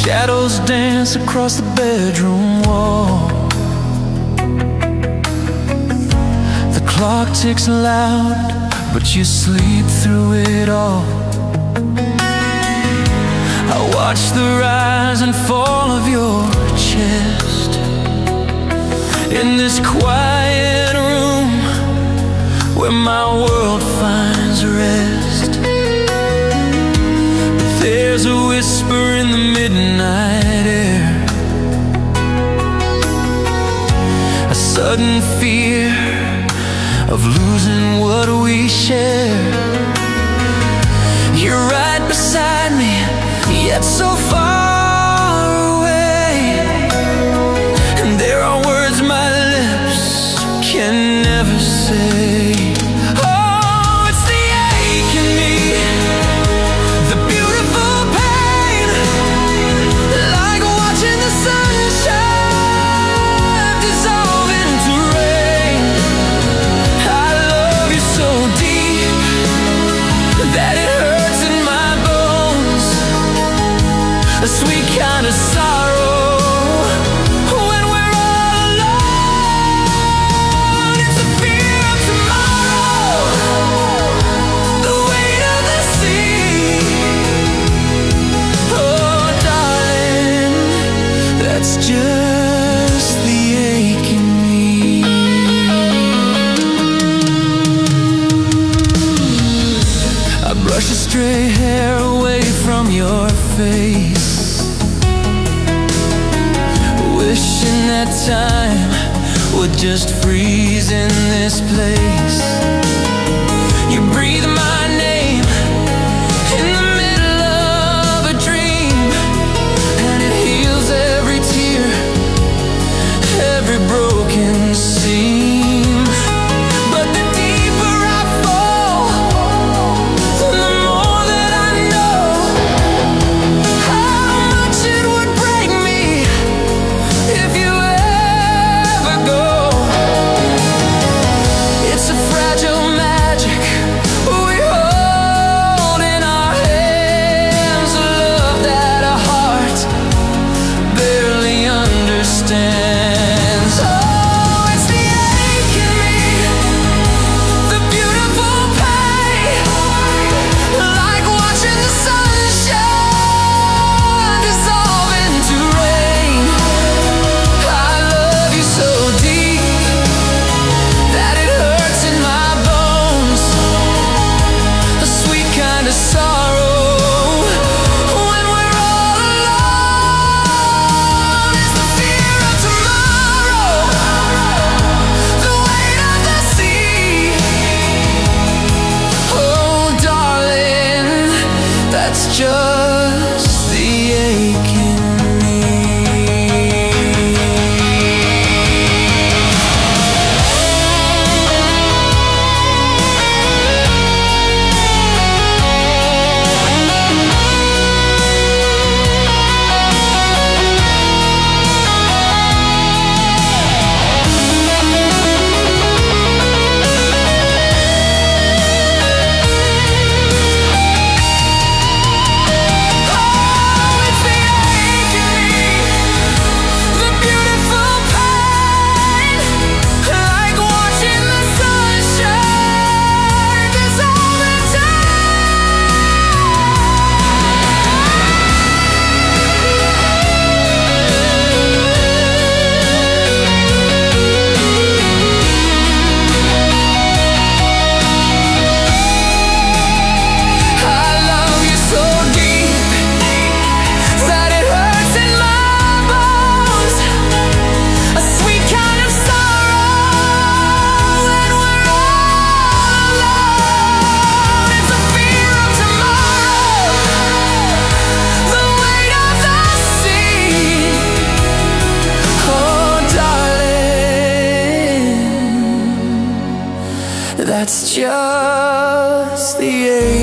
Shadows dance across the bedroom wall. The clock ticks loud, but you sleep through it all. I watch the rise and fall of your chest in this quiet room where my world finds rest. There's a whisper in the midnight air, a sudden fear of losing what we share. You're right beside me, yet so far away, and there are words my lips can never say. Oh, it's the ache in me, the beautiful pain, like watching the sunshine dissolve into rain. I love you so deep that it hurts in my bones, a sweet kind of sorrow when we're all alone. It's the fear of tomorrow, the weight of the sea. Oh, darling, that's just the ache in me. I brush your stray hair away from your face, wishing that time would just freeze in this place. You breathe my name in the middle of a dream, and it heals every tear, every broken seam. But the deeper I fall, the more that I know how much it would break me if you ever go. It's a fragile magic we hold in our hands, a love that our heart barely understands. Oh, it's the ache in me, the beautiful pain, like watching the sunshine dissolve into rain. I love you so deep that it hurts in my bones, a sweet kind of sorrow when we're all alone. It's the fear of tomorrow, the weight of the sea. Oh, darling, that's just the ache in me. Oh, it's the ache in me, the beautiful pain, like watching the sunshine dissolve into I love you so deep that it hurts in my bones, a sweet kind of sorrow when we're all alone. It's the fear of tomorrow, the weight of the sea. Oh, darling, that's just the ache